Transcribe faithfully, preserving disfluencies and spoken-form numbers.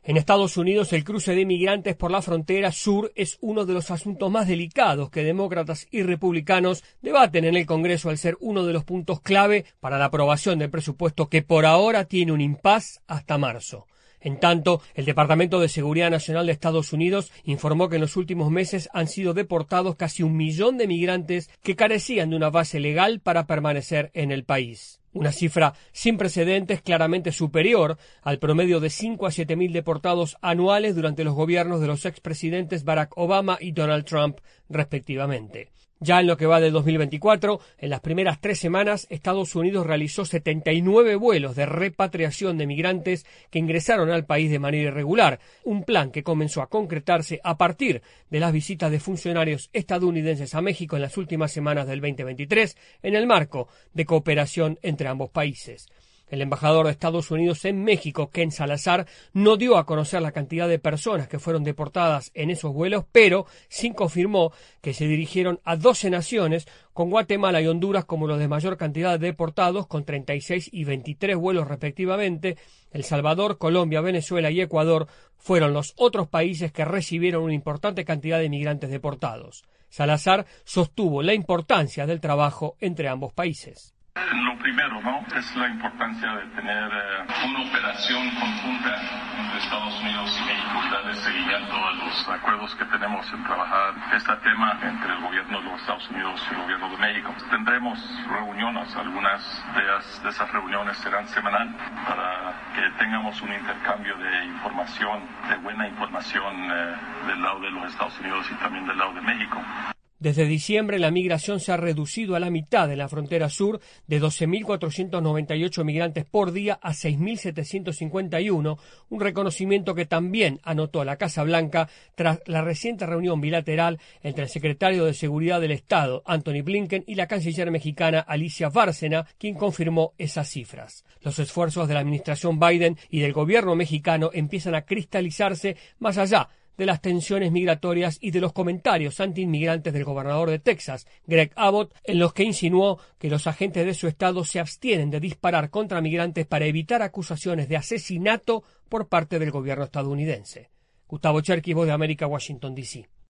En Estados Unidos, el cruce de migrantes por la frontera sur es uno de los asuntos más delicados que demócratas y republicanos debaten en el Congreso al ser uno de los puntos clave para la aprobación del presupuesto que por ahora tiene un impas hasta marzo. En tanto, el Departamento de Seguridad Nacional de Estados Unidos informó que en los últimos meses han sido deportados casi un millón de migrantes que carecían de una base legal para permanecer en el país. Una cifra sin precedentes, claramente superior al promedio de cinco a siete mil deportados anuales durante los gobiernos de los expresidentes Barack Obama y Donald Trump, respectivamente. Ya en lo que va del dos mil veinticuatro, en las primeras tres semanas, Estados Unidos realizó setenta y nueve vuelos de repatriación de migrantes que ingresaron al país de manera irregular, un plan que comenzó a concretarse a partir de las visitas de funcionarios estadounidenses a México en las últimas semanas del veinte veintitrés, en el marco de cooperación entre ambos países. El embajador de Estados Unidos en México, Ken Salazar, no dio a conocer la cantidad de personas que fueron deportadas en esos vuelos, pero sí confirmó que se dirigieron a doce naciones, con Guatemala y Honduras como los de mayor cantidad de deportados, con treinta y seis y veintitrés vuelos respectivamente. El Salvador, Colombia, Venezuela y Ecuador fueron los otros países que recibieron una importante cantidad de migrantes deportados. Salazar sostuvo la importancia del trabajo entre ambos países. Lo primero, ¿no?, es la importancia de tener eh, una operación conjunta entre Estados Unidos y México, darle seguimiento a los acuerdos que tenemos en trabajar este tema entre el gobierno de los Estados Unidos y el gobierno de México. Tendremos reuniones, algunas de, las, de esas reuniones serán semanales para que tengamos un intercambio de información, de buena información eh, del lado de los Estados Unidos y también del lado de México. Desde diciembre, la migración se ha reducido a la mitad en la frontera sur, de doce mil cuatrocientos noventa y ocho migrantes por día a seis mil setecientos cincuenta y uno, un reconocimiento que también anotó la Casa Blanca tras la reciente reunión bilateral entre el secretario de Seguridad del Estado, Antony Blinken, y la canciller mexicana, Alicia Bárcena, quien confirmó esas cifras. Los esfuerzos de la administración Biden y del gobierno mexicano empiezan a cristalizarse más allá de las tensiones migratorias y de los comentarios antiinmigrantes del gobernador de Texas, Greg Abbott, en los que insinuó que los agentes de su estado se abstienen de disparar contra migrantes para evitar acusaciones de asesinato por parte del gobierno estadounidense. Gustavo Cherkis, Voz de América, Washington, D C